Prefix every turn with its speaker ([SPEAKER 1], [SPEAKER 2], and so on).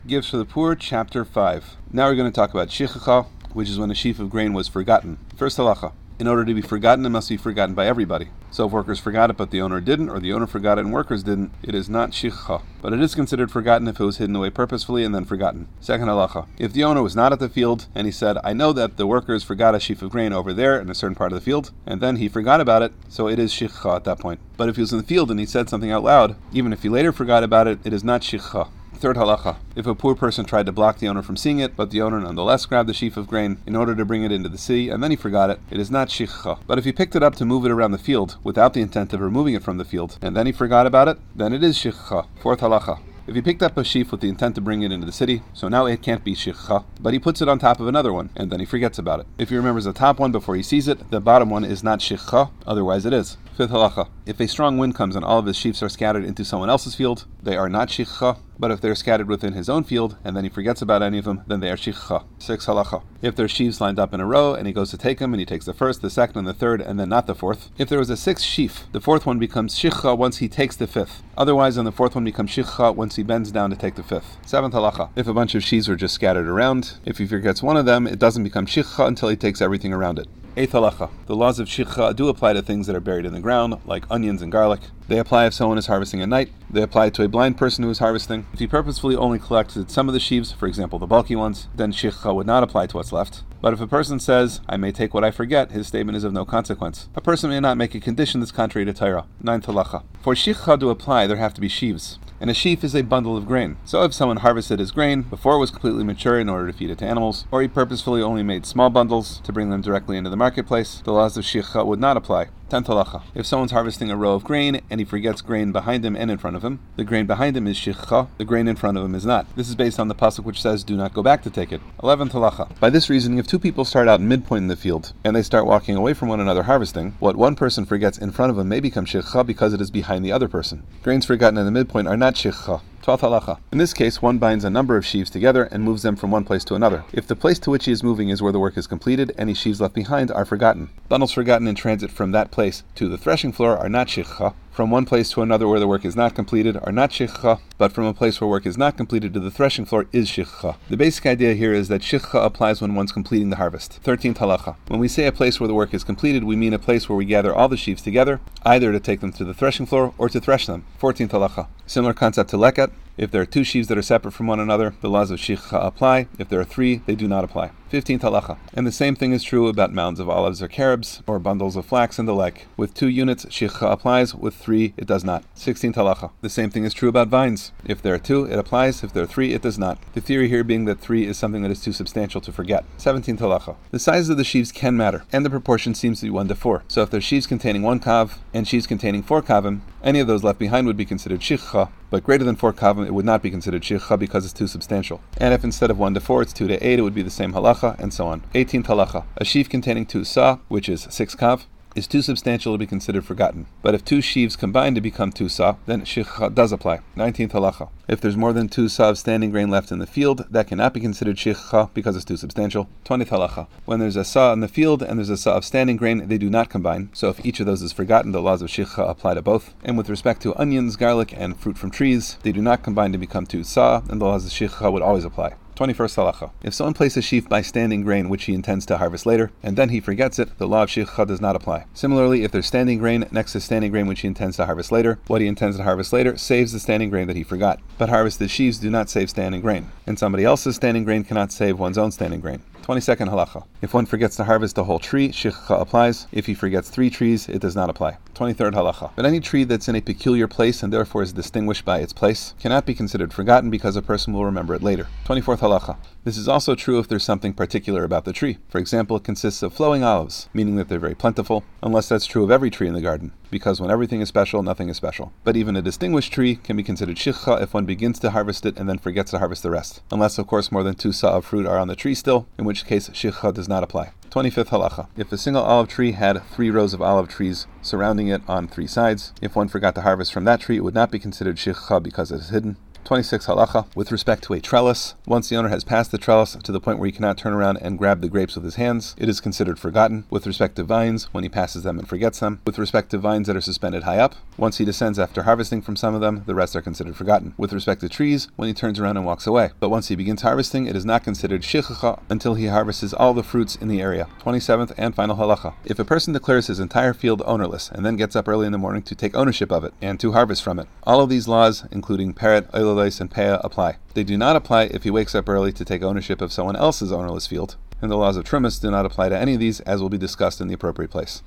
[SPEAKER 1] Gifts for the Poor, Chapter 5. Now we're going to talk about shichacha, which is when a sheaf of grain was forgotten. First halacha. In order to be forgotten, it must be forgotten by everybody. So if workers forgot it but the owner didn't, or the owner forgot it and workers didn't, it is not shichacha. But it is considered forgotten if it was hidden away purposefully and then forgotten. Second halacha. If the owner was not at the field and he said, I know that the workers forgot a sheaf of grain over there in a certain part of the field, and then he forgot about it, so it is shichacha at that point. But if he was in the field and he said something out loud, even if he later forgot about it, it is not shichacha. Third halacha. If a poor person tried to block the owner from seeing it, but the owner nonetheless grabbed the sheaf of grain in order to bring it into the sea, and then he forgot it, it is not shichacha. But if he picked it up to move it around the field, without the intent of removing it from the field, and then he forgot about it, then it is shichacha. Fourth halacha. If he picked up a sheaf with the intent to bring it into the city, so now it can't be shichacha, but he puts it on top of another one, and then he forgets about it. If he remembers the top one before he sees it, the bottom one is not shichacha, otherwise it is. Fifth halacha. If a strong wind comes and all of his sheaves are scattered into someone else's field, they are not shichacha, but if they're scattered within his own field, and then he forgets about any of them, then they are shichacha. Sixth halacha. If there's sheaves lined up in a row, and he goes to take them, and he takes the first, the second, and the third, and then not the fourth, if there was a sixth sheaf, the fourth one becomes shichacha once he takes the fifth. Otherwise, then the fourth one becomes shichacha once he bends down to take the fifth. Seventh halacha. If a bunch of sheaves are just scattered around, if he forgets one of them, it doesn't become shichacha until he takes everything around it. Eighth halacha. The laws of shichacha do apply to things that are buried in the ground, like onions and garlic. They apply if someone is harvesting at night. They apply to a blind person who is harvesting. If he purposefully only collected some of the sheaves, for example the bulky ones, then shichacha would not apply to what's left. But if a person says, I may take what I forget, his statement is of no consequence. A person may not make a condition that's contrary to Torah. Ninth halacha. For shichacha to apply, there have to be sheaves. And a sheaf is a bundle of grain. So if someone harvested his grain before it was completely mature in order to feed it to animals, or he purposefully only made small bundles to bring them directly into the marketplace, the laws of shichacha would not apply. 10th halacha. If someone's harvesting a row of grain and he forgets grain behind him and in front of him, the grain behind him is shichacha, the grain in front of him is not. This is based on the pasuk which says, do not go back to take it. 11th halacha. By this reasoning, if two people start out midpoint in the field and they start walking away from one another harvesting, what one person forgets in front of him may become shichacha because it is behind the other person. Grains forgotten in the midpoint are not shichacha. 12th halacha. In this case, one binds a number of sheaves together and moves them from one place to another. If the place to which he is moving is where the work is completed, any sheaves left behind are forgotten. Bundles forgotten in transit from that place to the threshing floor are not shichacha. From one place to another where the work is not completed are not shichacha, but from a place where work is not completed to the threshing floor is shichacha. The basic idea here is that shichacha applies when one's completing the harvest. 13th halacha. When we say a place where the work is completed, we mean a place where we gather all the sheaves together, either to take them to the threshing floor or to thresh them. 14th halacha. Similar concept to leket. If there are two sheaves that are separate from one another, the laws of shichacha apply. If there are three, they do not apply. 15th halacha. And the same thing is true about mounds of olives or carobs, or bundles of flax and the like. With 2 units, shichacha applies. With 3, it does not. 16th halacha. The same thing is true about vines. If there are 2, it applies. If there are 3, it does not. The theory here being that 3 is something that is too substantial to forget. 17th halacha. The size of the sheaves can matter, and the proportion seems to be 1 to 4. So if there's sheaves containing 1 kav, and sheaves containing 4 kavim, any of those left behind would be considered shichacha, but greater than 4 kavim, it would not be considered shichacha because it's too substantial. And if instead of 1 to 4, it's 2 to 8, it would be the same halacha, and so on. 18th halacha. A sheaf containing 2 sa, which is 6 kav, is too substantial to be considered forgotten. But if 2 sheaves combine to become 2 sa, then shichacha does apply. 19th halacha. If there's more than 2 sa of standing grain left in the field, that cannot be considered shichacha because it's too substantial. 20th halacha. When there's a sa in the field and there's a sa of standing grain, they do not combine. So if each of those is forgotten, the laws of shichacha apply to both. And with respect to onions, garlic, and fruit from trees, they do not combine to become 2 sa, and the laws of shichacha would always apply. 21st halacha. If someone places a sheaf by standing grain which he intends to harvest later, and then he forgets it, the law of shichacha does not apply. Similarly, if there's standing grain next to standing grain which he intends to harvest later, what he intends to harvest later saves the standing grain that he forgot. But harvested sheaves do not save standing grain, and somebody else's standing grain cannot save one's own standing grain. 22nd halacha. If one forgets to harvest the whole tree, shichacha applies. If he forgets 3 trees, it does not apply. 23rd halacha. But any tree that's in a peculiar place and therefore is distinguished by its place cannot be considered forgotten because a person will remember it later. 24th halacha. This is also true if there's something particular about the tree. For example, it consists of flowing olives, meaning that they're very plentiful, unless that's true of every tree in the garden, because when everything is special, nothing is special. But even a distinguished tree can be considered shichacha if one begins to harvest it and then forgets to harvest the rest, unless of course more than 2 sa of fruit are on the tree still, in which case shichacha does not apply. 25th halacha. If a single olive tree had 3 rows of olive trees surrounding it on 3 sides, if one forgot to harvest from that tree, it would not be considered shichacha because it is hidden. 26 halacha. With respect to a trellis, once the owner has passed the trellis to the point where he cannot turn around and grab the grapes with his hands, it is considered forgotten. With respect to vines, when he passes them and forgets them. With respect to vines that are suspended high up, once he descends after harvesting from some of them, the rest are considered forgotten. With respect to trees, when he turns around and walks away. But once he begins harvesting, it is not considered shichacha until he harvests all the fruits in the area. 27th and final halacha. If a person declares his entire field ownerless and then gets up early in the morning to take ownership of it and to harvest from it, all of these laws, including peret, oilolais, and peah, apply. They do not apply if he wakes up early to take ownership of someone else's ownerless field, and the laws of Trumas do not apply to any of these, as will be discussed in the appropriate place.